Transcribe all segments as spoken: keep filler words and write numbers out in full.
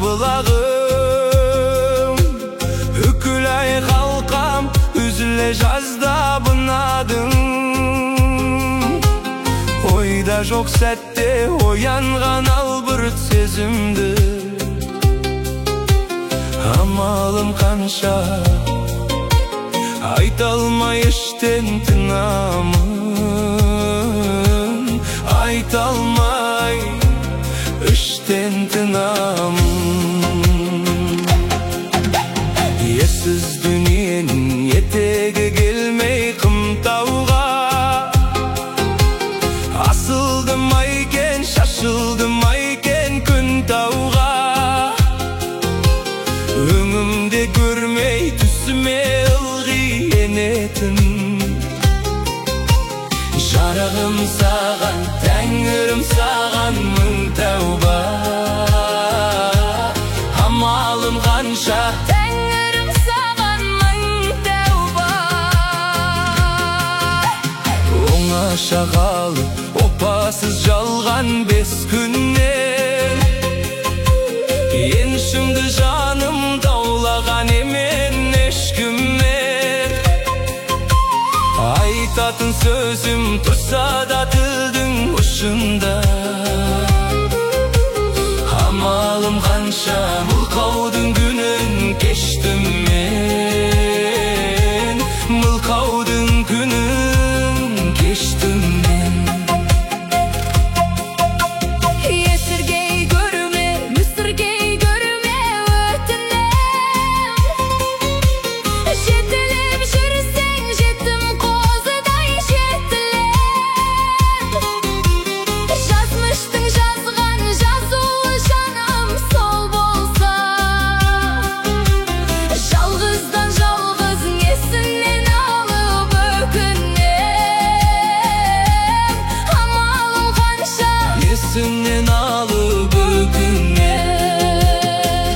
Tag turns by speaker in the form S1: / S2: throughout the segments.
S1: кулағым. Үкілай қалқам, үзіле жазда бұнадың. Ойда жоқ сәтте оянған албырт сезімді. Амалым қанша, айта алмай іштен тынамын. Айта алмай іштен тынамын. Ессіз дүниенің етегі келмей қымтауға. Асылды майкен, шашылды майкен күн тауға. Өңімде көрмей түсіме ылғи енетін. Жарығым саған, тәңірім саған мың тәуба. Амалым қанша,
S2: тәңірім саған мың тәуба.
S1: Оңаша қалып, опасыз жалған бес күннен. Еншімді жаным даулаған емен ешкіммен. Айтатын сөзім тұрса да тілдің ұшында. Амалым қанша, мылқаудың күнін кештім мен. Мылқаудың күнін кештім мен.
S2: Есіргей көрме, мүсіргей көрме өтінем. Жетіліп жүрсең жетім қозыдай жетілем. Жазмыштың жазған жазулы жаным сол болса. Жалғыздан жалғыз есіңнен алып өкінем. Амалым қанша,
S1: Есіңнен алып өкінем.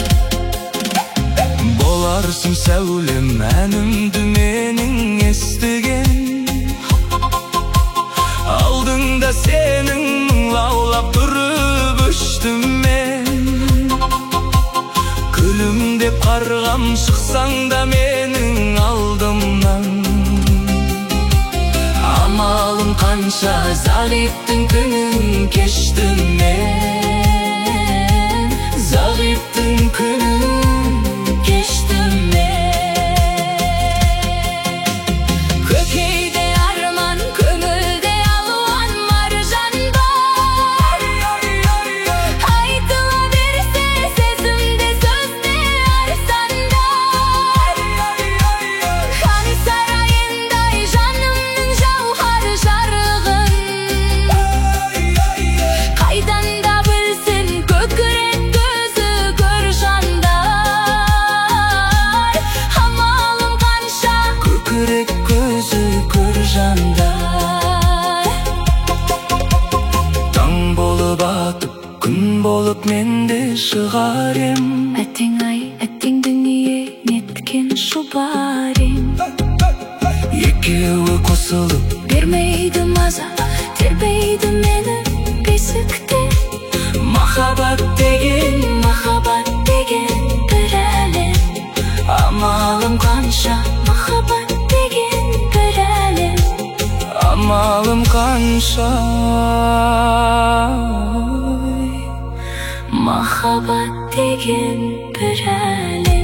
S1: Боларсың сәулем, әнімді менің естіген. Алдыңда сенің лаулап тұрып өштім мен. Күлімдеп қарғам шықсаң да менің алдымнан. Амалым қанша, зағиптың күнін кештім мен. Зағиптың күнін кештім мен. Көкейде арман, көңілде алуан маржан бар. Айтыла берсе сезімде сөзде арсандар. Хан сарайындай жанымның жауһар жарығын. Қайдан да білсін көкірек көзі көр жандар. Амалым қанша, Көкірек көзі көр жандар. Таң болып атып, күн болып менде шығар ем.
S2: әттең ай, әттең дүние неткен шұбар ем.
S1: Екеуі қосылып,
S2: Бермейді маза, тербейді мені бесікте.
S1: махаббат деген,
S2: Махаббат деген бір әлем.
S1: амалым қанша,
S2: Махаббат деген бір әлем.
S1: амалым қанша.
S2: Махаббат деген бір әлем.